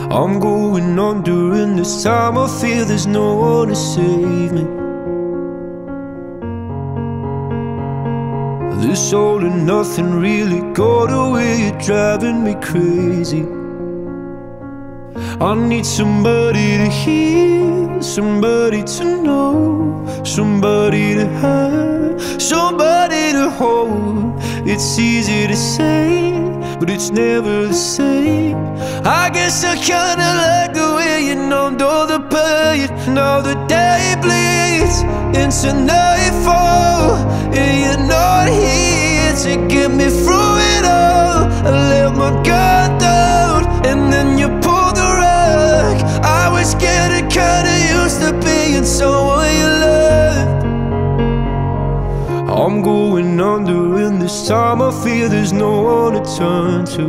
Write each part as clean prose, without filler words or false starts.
I'm going on during this time. I feel there's no one to save me. This all and nothing really got away. You're driving me crazy. I need somebody to hear, somebody to know, somebody to have, somebody to hold. It's easy to say, but it's never the same. I guess I kinda like the way you numbed all the pain. Now the day bleeds into nightfall, and you're not here to get me through it all. I let my guard down, and then you pulled the rug. I was getting kinda used to being someone you loved. I'm going under, and this time I feel there's no one to turn to.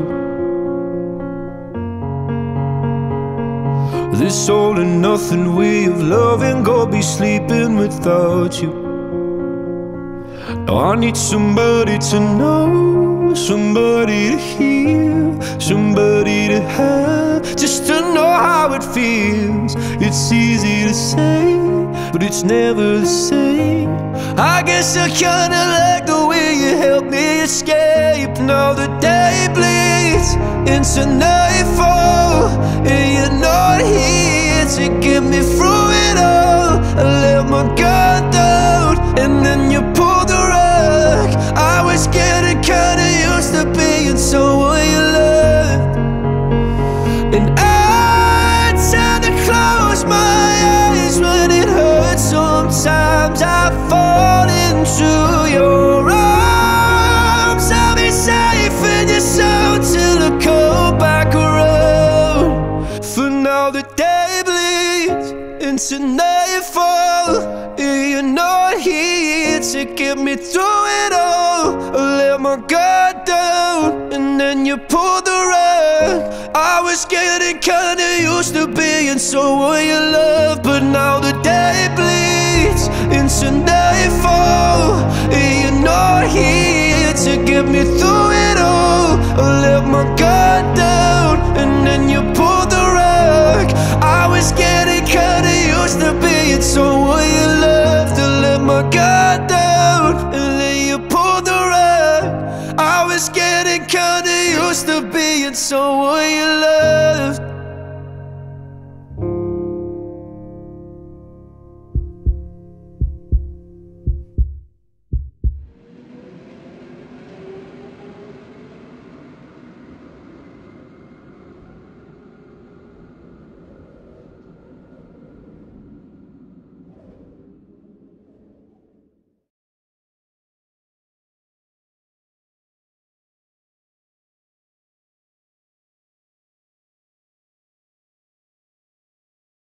This all and nothing way of loving, go be sleeping without you. Now I need somebody to know, somebody to hear, somebody to have, just to know how it feels. It's easy to say, but it's never the same. I guess I kinda like the way you help me escape. Now the day bleeds into nightfall, and you're not here to get me through it all. I let my guard down, and then you pulled the rug. I was getting kinda used to being someone you loved, and I tend to close my eyes when it hurts. Sometimes I fall into your arms. I'll be safe in your soul till I come back around. For now the day bleeds into nightfall, and you're not here to get me through it all. I let my guard down, and then you pulled the rug. I was getting kinda used to being someone you love, but now the day bleeds into nightfall, and you're not here to get me through it all. I let my guard down, and then you pulled the rug. I was getting kinda used to being someone you loved. I let my guard down, and then you pulled the rug. I was getting kinda used to being someone you loved.